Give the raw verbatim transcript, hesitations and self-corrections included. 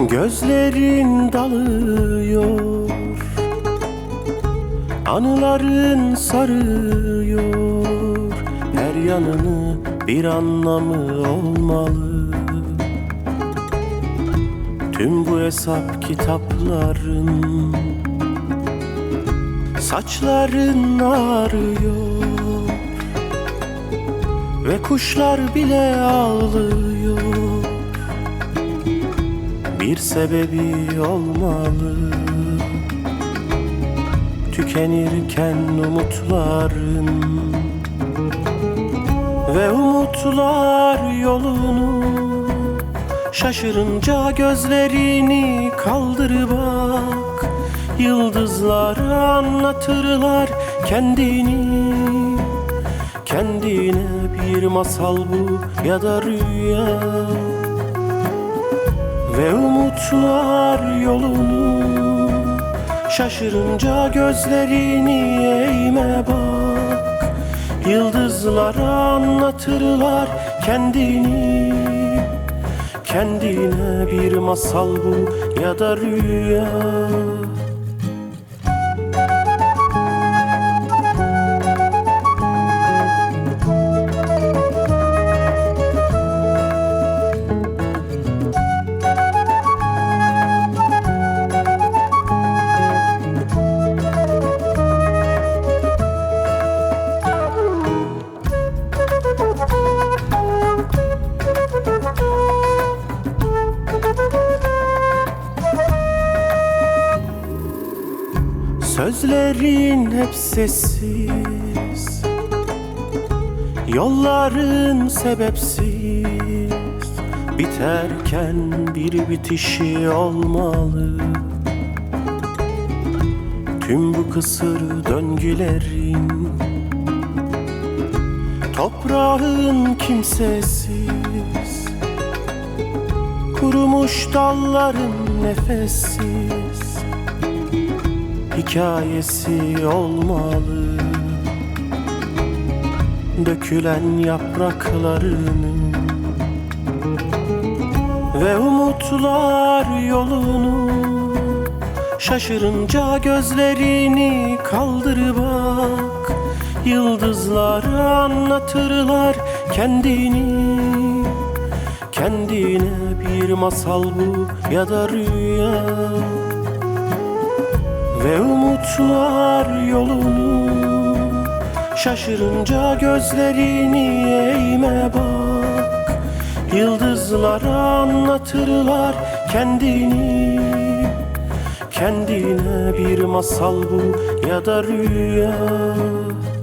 Gözlerin dalıyor, anıların sarıyor, her yanını bir anlamı olmalı. Tüm bu hesap kitapların, saçların ağrıyor ve kuşlar bile ağlıyor. Bir sebebi olmalı. Tükenirken umutların ve umutlar yolunu, şaşırınca gözlerini kaldır bak. Yıldızlar anlatırlar kendini, kendine bir masal bu ya da rüya. Ve umutlar yolunu, şaşırınca gözlerini eğme bak. Yıldızlar anlatırlar kendini, kendine bir masal bu ya da rüya. Sözlerin hep sessiz, yolların sebepsiz, biterken bir bitişi olmalı. Tüm bu kısır döngülerin, toprağın kimsesiz, kurumuş dalların nefessiz hikayesi olmalı. Dökülen yapraklarının ve umutlar yolunu, şaşırınca gözlerini kaldır bak. Yıldızlar anlatırlar kendini, kendine bir masal bu ya da rüya. Ve umutlar yolunu, şaşırınca gözlerini eğme bak. Yıldızlar anlatırlar kendini, kendine bir masal bu ya da rüya.